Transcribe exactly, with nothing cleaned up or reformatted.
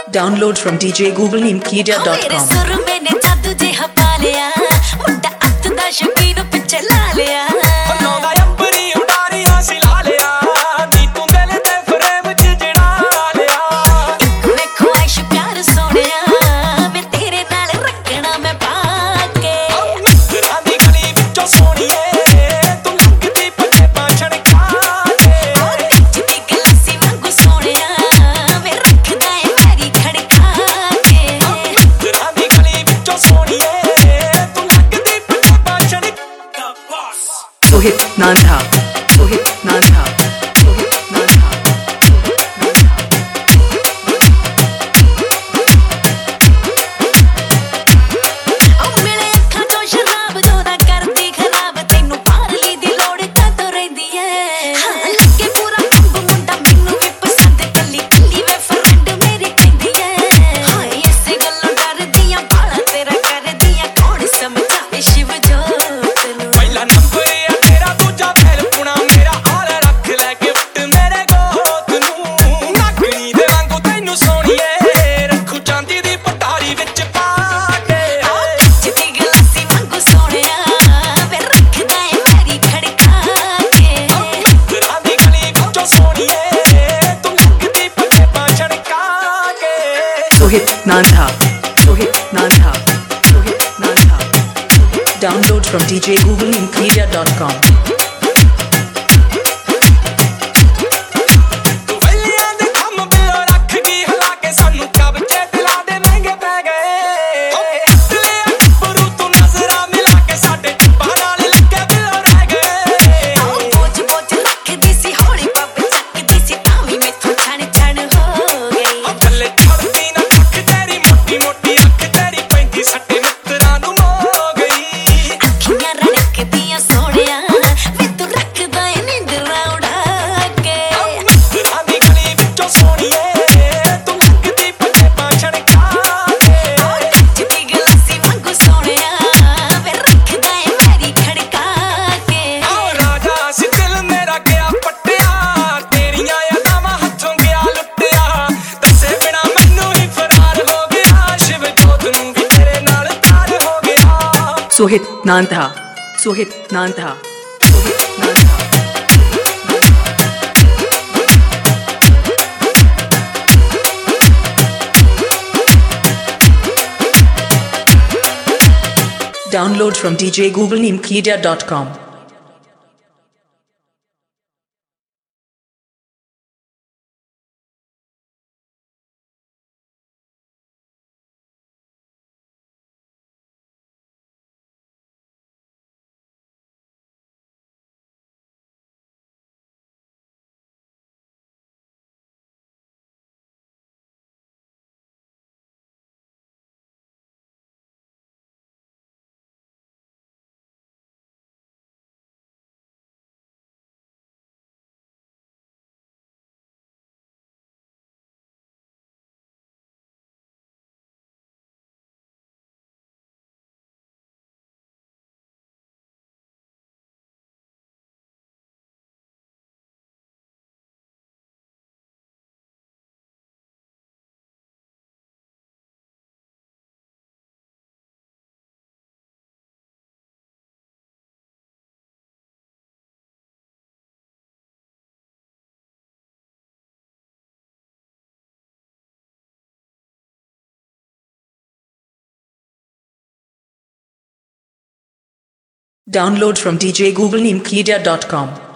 Download from d j google nimkedia dot com. सुर मैंने जादू जिहा पा लिया, मुंडा अत्त दा शकीन पिछे ला लिया। नौदा अंबरी उडारी हासी ला लिया, नी तू दिल दे फ्रेम च जड़ा लिया। मैं ख्वाहिश प्यार सोनिया, मैं तेरे नाल रखना मैं पाके। नजरां दी गली विचों सोनिए, तू लगदी पटे पाछण खाके। कच्ची गलासी वांगू सोनिया, मैं रखदा है मेरी खड़का के। नजरां दी गली विचों सोनिए, तू लगदी पटे पाछण Sohit Nandha. Sohit Nandha. Sohit Nandha. ओ मेरे अखां चों शराब जोदा करदी खराब, तैनू पारली दी लोड़ कातों रहिंदी है। हाँ लगे पूरा अंब मुंडा मैनू भी पसंद, कल्ली कल्ली वे फ्रेंड मेरी कहंदी है। हाँ इसे गल्लों डरदियां बाला तेरा करदियां, कौन समझावे शिव जोत नू। पहला नंबर है तेरा, दूजा फैल पुणा मेरा, हाल रख ले गिफ्ट मेरे गोद नू। नागणी दे वांगू तैनू सोनिए, रखू चांदी दी पटारी विच पा के। कच्ची गलासी वांगू सोनिया, मैं रखदा है मेरी खड़का के। नजरां दी गली विचों सोनिए, तू लगदी पटे पाछण खाके। Sohit Nandha. Sohit Nandha. Sohit Nandha. Download from d j google nimkedia dot com. तू वलियां दे थम बिलो रख गई हिला के, सानू कब्जे दिला दे महंगे पै गए। दिले अकबरू तू नजरां मिला के, साडे टिप्पा नाल लगे बिलो रह गए। बोझ बोझ रखदी सी हौली पब चकदी सी, तावी मैथों छण छण हो गई। थल्ले छड़दी ना अख तेरी मोटी मोटी अख तेरी पैंदी सट्टे मित्तरां नू मो गई। अखियां रड़कदियां सोनिया, वे तू रखदा है नींदरां उड़ा के। नजरां दी गली विचों सोनिए, तू लगदी पटे पाछण खाके। कच्ची गलासी वांगू सोनिया, वे रखदा है मेरी खड़का के। आओ राजा सी दिल मेरा गया पट्टिया, तेरियां यादां हत्थों गया लुटिया। दसे बिना मैनू ही फरार हो गया, शिव जोत नू भी तेरे नाल प्यार हो गया। Sohit Nandha. Sohit Nandha. Sohit Nandha. Download from d j google nimkedia dot com. Download from d j google nimkedia dot com.